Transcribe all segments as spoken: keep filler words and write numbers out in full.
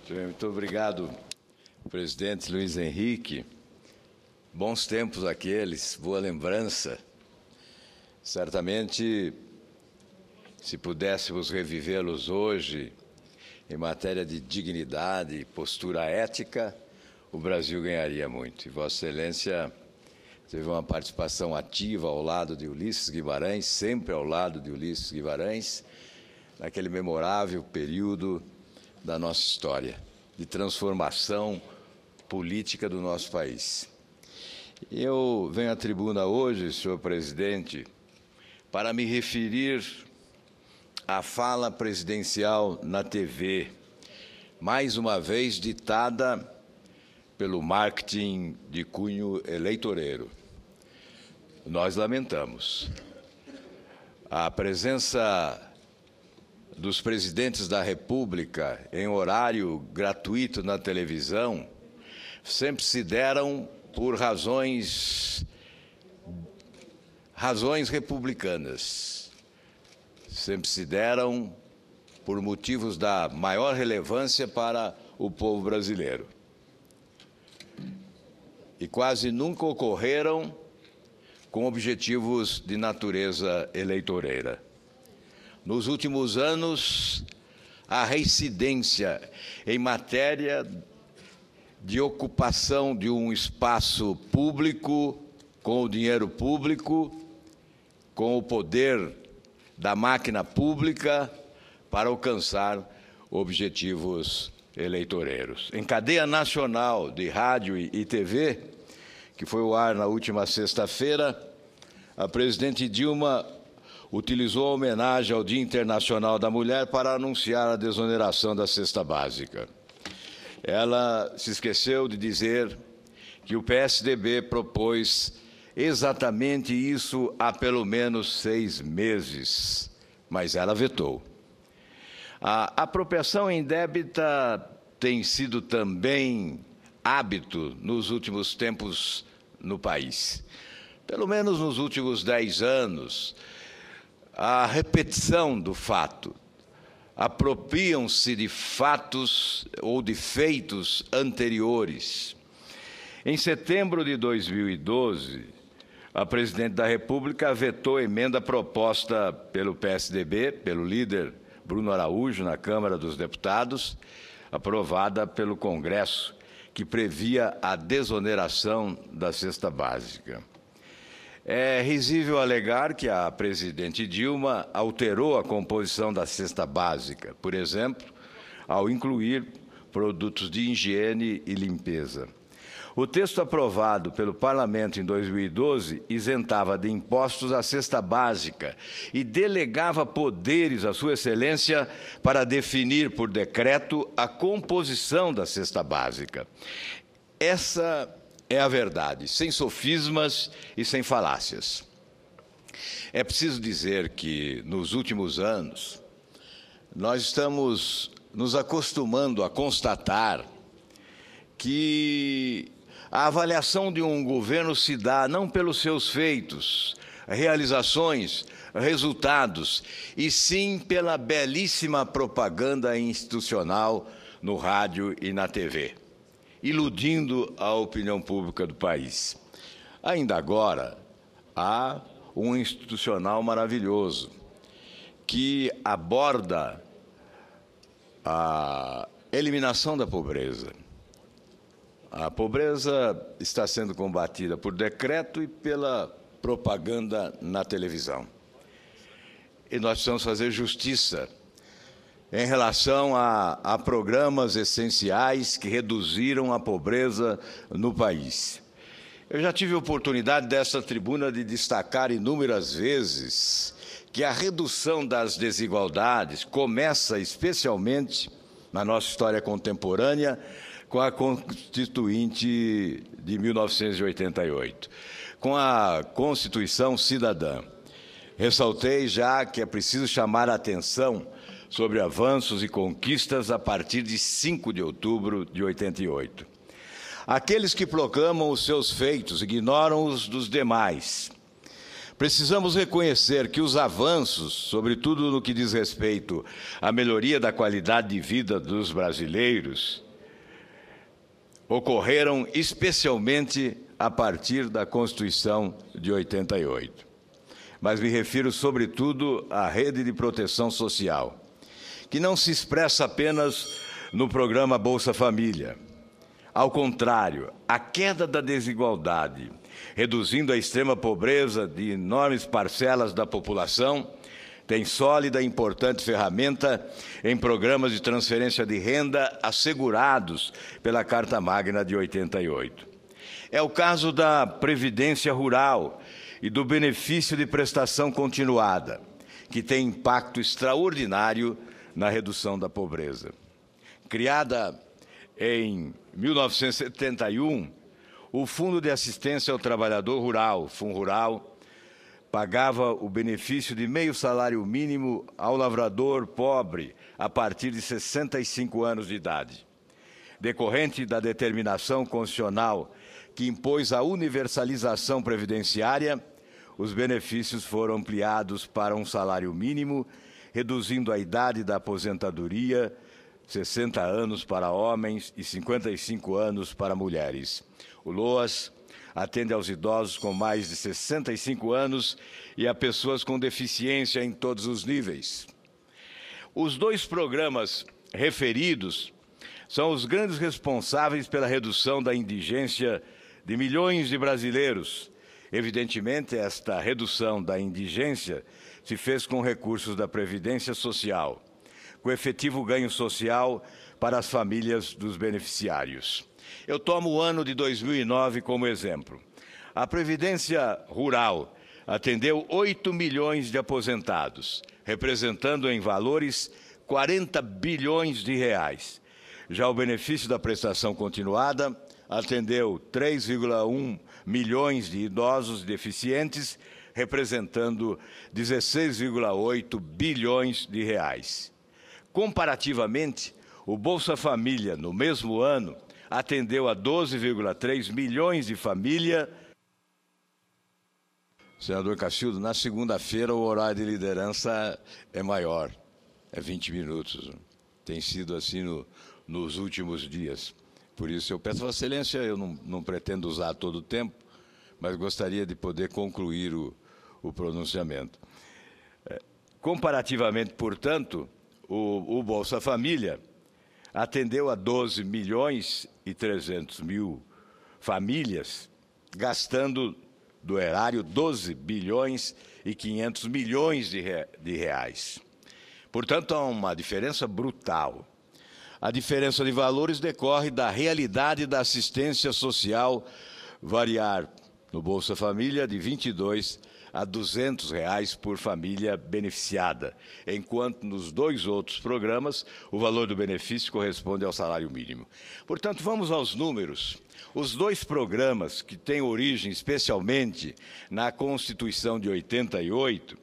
Muito obrigado, presidente Luiz Henrique. Bons tempos aqueles, boa lembrança. Certamente, se pudéssemos revivê-los hoje, em matéria de dignidade e postura ética, o Brasil ganharia muito. E Vossa Excelência teve uma participação ativa ao lado de Ulisses Guimarães, sempre ao lado de Ulisses Guimarães, naquele memorável período da nossa história, de transformação política do nosso país. Eu venho à tribuna hoje, senhor presidente, para me referir à fala presidencial na T V, mais uma vez ditada pelo marketing de cunho eleitoreiro. Nós lamentamos. A presença dos presidentes da República em horário gratuito na televisão sempre se deram por razões, razões republicanas. Sempre se deram por motivos da maior relevância para o povo brasileiro. E quase nunca ocorreram com objetivos de natureza eleitoreira. Nos últimos anos, a reincidência em matéria de ocupação de um espaço público, com o dinheiro público, com o poder da máquina pública para alcançar objetivos eleitoreiros. Em cadeia nacional de rádio e T V, que foi ao ar na última sexta-feira, a presidente Dilma utilizou a homenagem ao Dia Internacional da Mulher para anunciar a desoneração da cesta básica. Ela se esqueceu de dizer que o P S D B propôs exatamente isso há pelo menos seis meses, mas ela vetou. A apropriação indébita tem sido também hábito nos últimos tempos no país. Pelo menos nos últimos dez anos, a repetição do fato. Apropriam-se de fatos ou de feitos anteriores. Em setembro de dois mil e doze, a presidente da República vetou a emenda proposta pelo P S D B, pelo líder Bruno Araújo, na Câmara dos Deputados, aprovada pelo Congresso, que previa a desoneração da cesta básica. É risível alegar que a presidente Dilma alterou a composição da cesta básica, por exemplo, ao incluir produtos de higiene e limpeza. O texto aprovado pelo Parlamento em dois mil e doze isentava de impostos a cesta básica e delegava poderes à Sua Excelência para definir por decreto a composição da cesta básica. Essa é a verdade, sem sofismas e sem falácias. É preciso dizer que, nos últimos anos, nós estamos nos acostumando a constatar que a avaliação de um governo se dá não pelos seus feitos, realizações, resultados, e sim pela belíssima propaganda institucional no rádio e na T V, iludindo a opinião pública do país. Ainda agora, há um institucional maravilhoso que aborda a eliminação da pobreza. A pobreza está sendo combatida por decreto e pela propaganda na televisão. E nós precisamos fazer justiça em relação a, a programas essenciais que reduziram a pobreza no país. Eu já tive a oportunidade desta tribuna de destacar inúmeras vezes que a redução das desigualdades começa especialmente na nossa história contemporânea com a Constituinte de mil novecentos e oitenta e oito, com a Constituição Cidadã. Ressaltei já que é preciso chamar a atenção sobre avanços e conquistas a partir de cinco de outubro de oitenta e oito. Aqueles que proclamam os seus feitos ignoram os dos demais. Precisamos reconhecer que os avanços, sobretudo no que diz respeito à melhoria da qualidade de vida dos brasileiros, ocorreram especialmente a partir da Constituição de oitenta e oito. Mas me refiro, sobretudo, à rede de proteção social, que não se expressa apenas no programa Bolsa Família. Ao contrário, a queda da desigualdade, reduzindo a extrema pobreza de enormes parcelas da população, tem sólida e importante ferramenta em programas de transferência de renda assegurados pela Carta Magna de oitenta e oito. É o caso da Previdência Rural e do benefício de prestação continuada, que tem impacto extraordinário na redução da pobreza. Criada em mil novecentos e setenta e um, o Fundo de Assistência ao Trabalhador Rural, FUNRural, pagava o benefício de meio salário mínimo ao lavrador pobre a partir de sessenta e cinco anos de idade. Decorrente da determinação constitucional que impôs a universalização previdenciária, os benefícios foram ampliados para um salário mínimo, reduzindo a idade da aposentadoria, sessenta anos para homens e cinquenta e cinco anos para mulheres. O LOAS atende aos idosos com mais de sessenta e cinco anos e a pessoas com deficiência em todos os níveis. Os dois programas referidos são os grandes responsáveis pela redução da indigência de milhões de brasileiros. Evidentemente, esta redução da indigência se fez com recursos da Previdência Social, com efetivo ganho social para as famílias dos beneficiários. Eu tomo o ano de dois mil e nove como exemplo. A Previdência Rural atendeu oito milhões de aposentados, representando em valores quarenta bilhões de reais. Já o benefício da prestação continuada atendeu três vírgula um milhões de idosos deficientes, representando dezesseis vírgula oito bilhões de reais. Comparativamente, o Bolsa Família, no mesmo ano, atendeu a doze vírgula três milhões de famílias. Senador Cacildo, na segunda-feira o horário de liderança é maior, é vinte minutos. Tem sido assim no, nos últimos dias. Por isso eu peço a Vossa Excelência, eu não, não pretendo usar todo o tempo, mas gostaria de poder concluir o, o pronunciamento. É, comparativamente, portanto, o, o Bolsa Família atendeu a doze milhões e trezentos mil famílias, gastando do erário doze bilhões e quinhentos milhões de, re, de reais. Portanto, há uma diferença brutal. A diferença de valores decorre da realidade da assistência social variar no Bolsa Família de vinte e dois a duzentos reais por família beneficiada, enquanto nos dois outros programas o valor do benefício corresponde ao salário mínimo. Portanto, vamos aos números. Os dois programas, que têm origem especialmente na Constituição de oitenta e oito,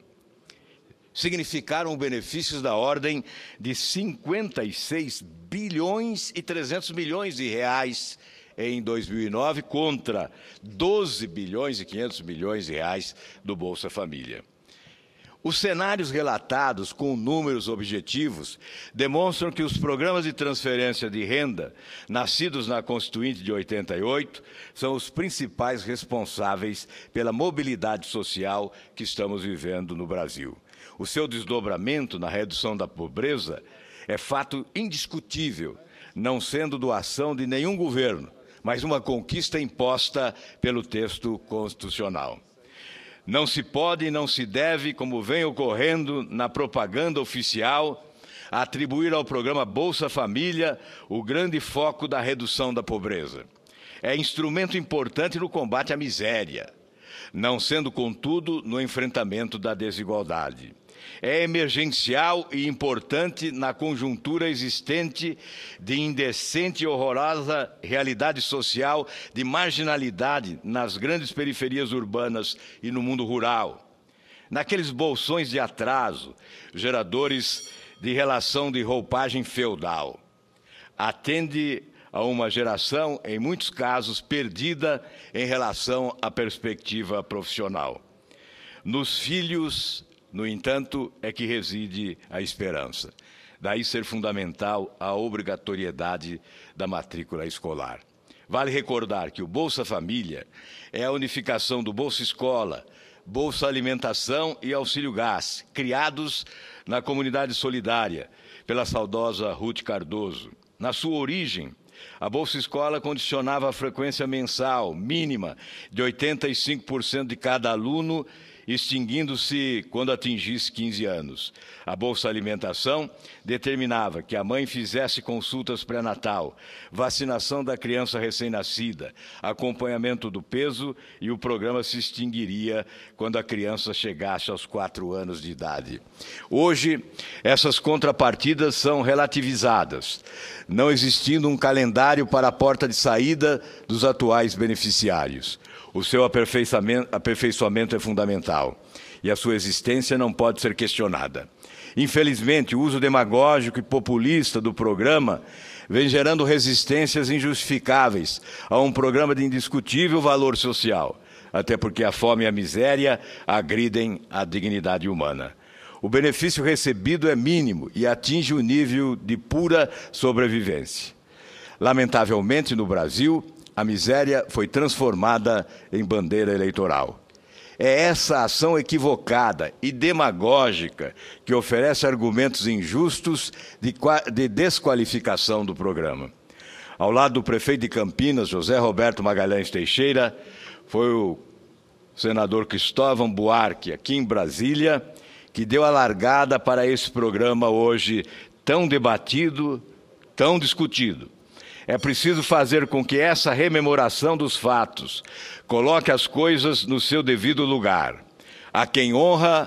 significaram benefícios da ordem de cinquenta e seis bilhões e trezentos milhões de reais em dois mil e nove, contra doze bilhões e quinhentos milhões de reais do Bolsa Família. Os cenários relatados com números objetivos demonstram que os programas de transferência de renda, nascidos na Constituinte de oitenta e oito, são os principais responsáveis pela mobilidade social que estamos vivendo no Brasil. O seu desdobramento na redução da pobreza é fato indiscutível, não sendo doação de nenhum governo, mas uma conquista imposta pelo texto constitucional. Não se pode e não se deve, como vem ocorrendo na propaganda oficial, atribuir ao programa Bolsa Família o grande foco da redução da pobreza. É instrumento importante no combate à miséria, não sendo, contudo, no enfrentamento da desigualdade. É emergencial e importante na conjuntura existente de indecente e horrorosa realidade social de marginalidade nas grandes periferias urbanas e no mundo rural. Naqueles bolsões de atraso, geradores de relação de roupagem feudal. Atende a uma geração, em muitos casos, perdida em relação à perspectiva profissional. Nos filhos, no entanto, é que reside a esperança. Daí ser fundamental a obrigatoriedade da matrícula escolar. Vale recordar que o Bolsa Família é a unificação do Bolsa Escola, Bolsa Alimentação e Auxílio Gás, criados na Comunidade Solidária, pela saudosa Ruth Cardoso. Na sua origem, a Bolsa Escola condicionava a frequência mensal mínima de oitenta e cinco por cento de cada aluno, extinguindo-se quando atingisse quinze anos. A Bolsa Alimentação determinava que a mãe fizesse consultas pré-natal, vacinação da criança recém-nascida, acompanhamento do peso, e o programa se extinguiria quando a criança chegasse aos quatro anos de idade. Hoje, essas contrapartidas são relativizadas, não existindo um calendário para a porta de saída dos atuais beneficiários. O seu aperfeiçoamento, aperfeiçoamento é fundamental e a sua existência não pode ser questionada. Infelizmente, o uso demagógico e populista do programa vem gerando resistências injustificáveis a um programa de indiscutível valor social, até porque a fome e a miséria agridem a dignidade humana. O benefício recebido é mínimo e atinge o nível de pura sobrevivência. Lamentavelmente, no Brasil, a miséria foi transformada em bandeira eleitoral. É essa ação equivocada e demagógica que oferece argumentos injustos de, de desqualificação do programa. Ao lado do prefeito de Campinas, José Roberto Magalhães Teixeira, foi o senador Cristóvão Buarque, aqui em Brasília, que deu a largada para esse programa hoje tão debatido, tão discutido. É preciso fazer com que essa rememoração dos fatos coloque as coisas no seu devido lugar. A quem honra,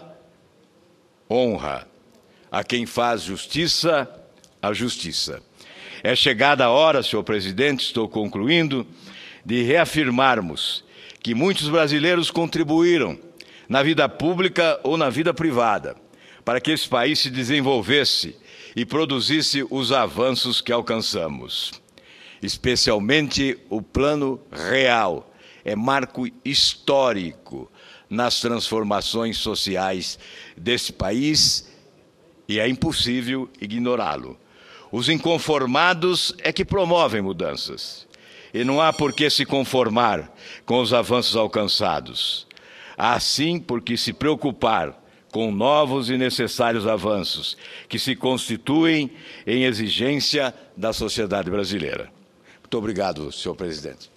honra. A quem faz justiça, a justiça. É chegada a hora, senhor presidente, estou concluindo, de reafirmarmos que muitos brasileiros contribuíram na vida pública ou na vida privada para que esse país se desenvolvesse e produzisse os avanços que alcançamos. Especialmente o Plano Real é marco histórico nas transformações sociais desse país e é impossível ignorá-lo. Os inconformados é que promovem mudanças e não há por que se conformar com os avanços alcançados. Há sim por que se preocupar com novos e necessários avanços que se constituem em exigência da sociedade brasileira. Muito obrigado, senhor presidente.